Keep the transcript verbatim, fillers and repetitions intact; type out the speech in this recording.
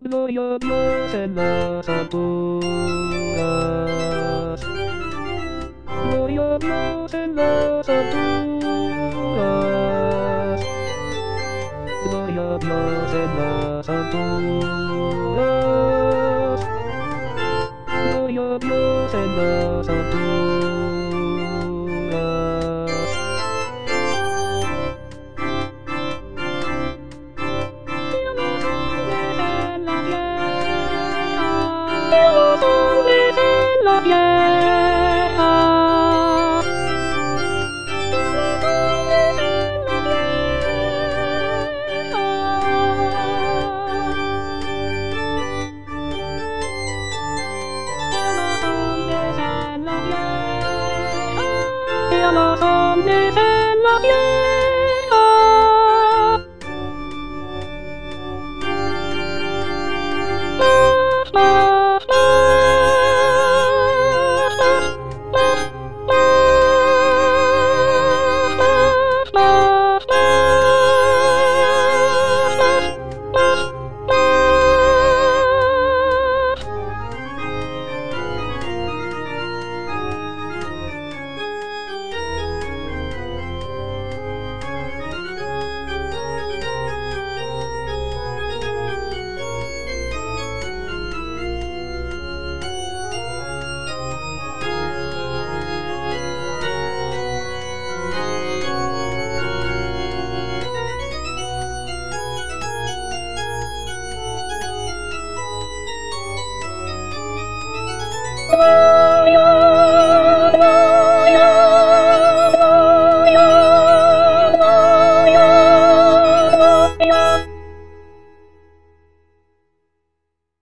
Gloria a Dios en las alturas. Gloria a Dios en las alturas. Gloria a Dios en las alturas. Gloria a Dios en las alturas. Y los hombres en la tierra. Y los hombres en la tierra. Bye.